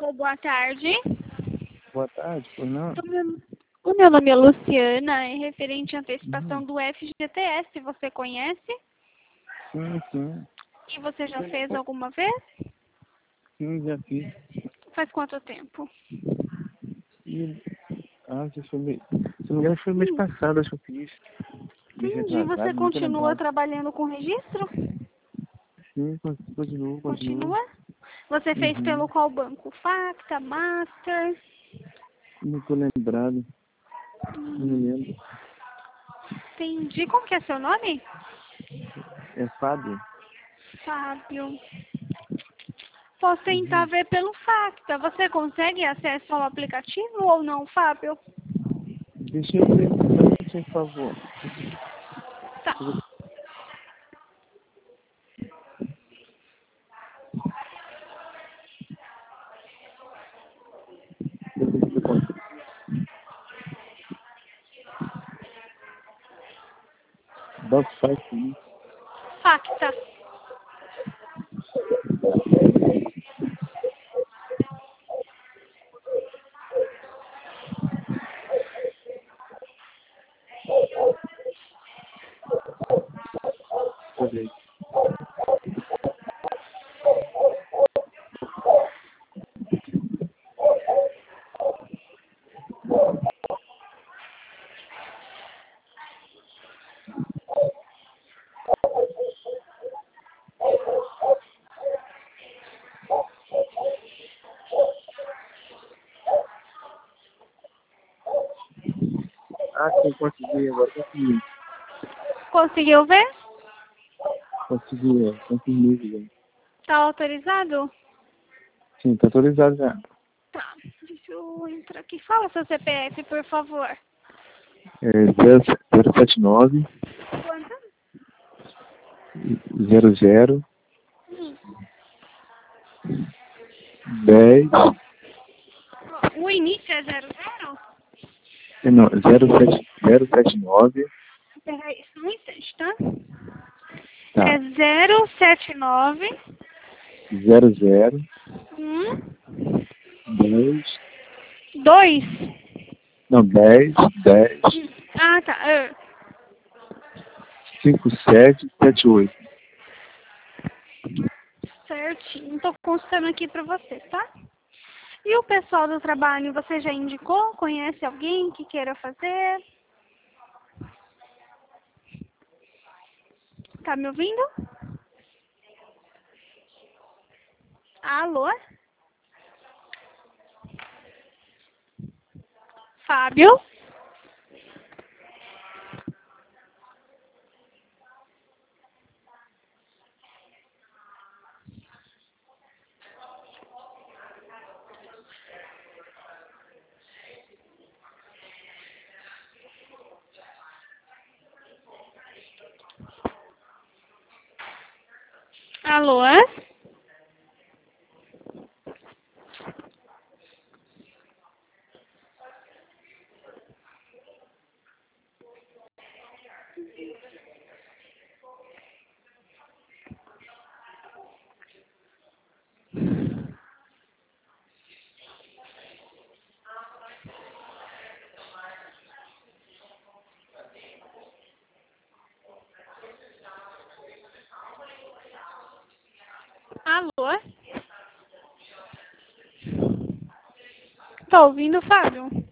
Alô, boa tarde. Boa tarde, pois não? O meu nome é Luciana, é referente à antecipação do FGTS. Você conhece? Sim. E você já fez alguma vez? Sim, já fiz. Faz quanto tempo? E, se não me engano, foi mês passado, acho que eu fiz. Mês Entendi. Você retrasado, não tô continua lembrado. trabalhando com registro? Sim, continuo. Continua? Você fez pelo qual banco? Facta, Master? Não tô lembrado. Não me lembro. Entendi. Como que é seu nome? É Fábio? Fábio. Posso tentar ver pelo Facta. Você consegue acesso ao aplicativo ou não, Fábio? Deixa eu ver, por favor. Tá. Dá faz sim. Facta. Deixa sim, consegui agora. Conseguiu ver? Consegui. Tá autorizado? Sim, tá autorizado já. Tá. Deixa eu entrar aqui. Fala seu CPF, por favor. É 079 Quanto? 00 10. O início é 00? Não, 079. Peraí, só um instante, tá? Tá. É 079 00 10. 2. Não, 10 Ah, tá. 5778. Certinho. Tô consultando aqui pra você, tá? E o pessoal do trabalho, você já indicou? Conhece alguém que queira fazer? Tá me ouvindo? Alô? Fábio? Alô? Alô? Tá ouvindo, Fábio?